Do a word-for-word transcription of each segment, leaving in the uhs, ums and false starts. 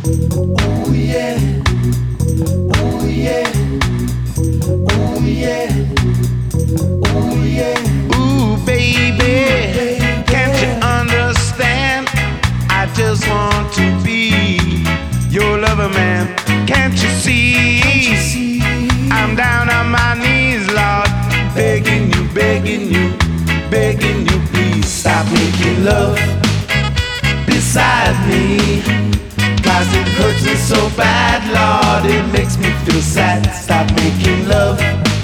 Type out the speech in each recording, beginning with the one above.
Oh yeah, oh yeah, oh yeah, oh yeah. Ooh, baby, can't you understand? I just want to be your lover, man. Can't you see? I'm down on my knees, Lord, begging you, begging you, begging you, please stop making love beside me. Cause it hurts me so bad, Lord, it makes me feel sad. Stop making love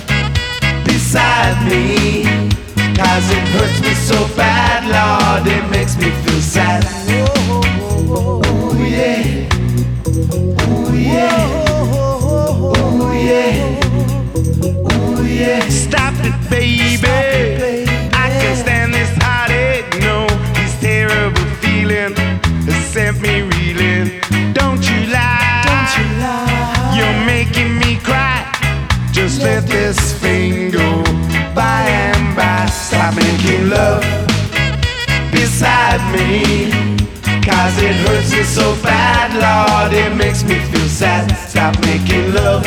beside me. Cause it hurts me so bad, Lord, it makes me feel sad. Oh yeah, oh yeah, oh yeah, oh yeah. Stop it, baby. I can't stand this heartache, no. This terrible feeling has sent me reeling. Don't you lie, Don't you lie. you're making me cry. Just let this thing go by and by. Stop making love beside me. Cause it hurts me so bad, Lord, it makes me feel sad. Stop making love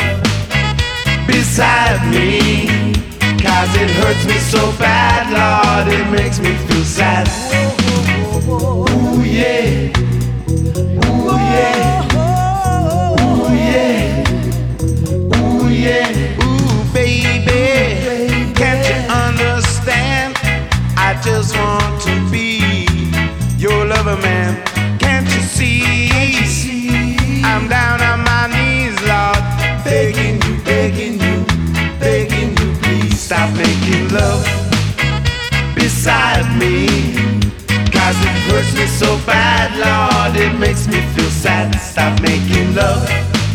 beside me. Cause it hurts me so bad, Lord, it makes me feel sad. Ooh yeah, ooh yeah, ooh yeah, ooh yeah. Ooh baby, can't you understand? I just want to be your lover, man. Can't you see? I'm down on my knees, Lord, begging you, begging you, begging you, please stop making love beside me. Cause it hurts me so bad, Lord, it makes me feel sad. Stop making love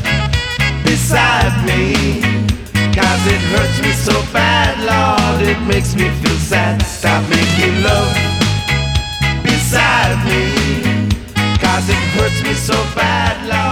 beside me. Cause it hurts me so bad, Lord, it makes me feel sad. Stop making love beside me. Cause it hurts me so bad, Lord.